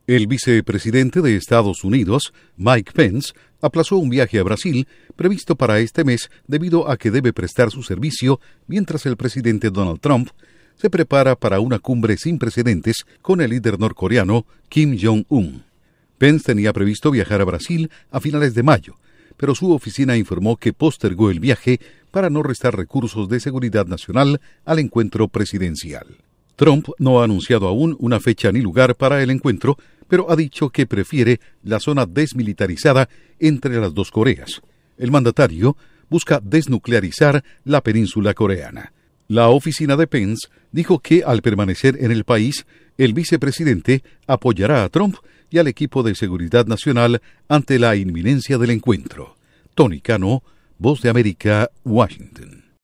El vicepresidente de Estados Unidos, Mike Pence, aplazó un viaje a Brasil previsto para este mes debido a que debe prestar su servicio mientras el presidente Donald Trump se prepara para una cumbre sin precedentes con el líder norcoreano Kim Jong-un. Pence tenía previsto viajar a Brasil a finales de mayo, pero su oficina informó que postergó el viaje para no restar recursos de seguridad nacional al encuentro presidencial. Trump no ha anunciado aún una fecha ni lugar para el encuentro, pero ha dicho que prefiere la zona desmilitarizada entre las dos Coreas. El mandatario busca desnuclearizar la península coreana. La oficina de Pence dijo que al permanecer en el país, el vicepresidente apoyará a Trump y al equipo de seguridad nacional ante la inminencia del encuentro. Tony Cano, Voz de América, Washington.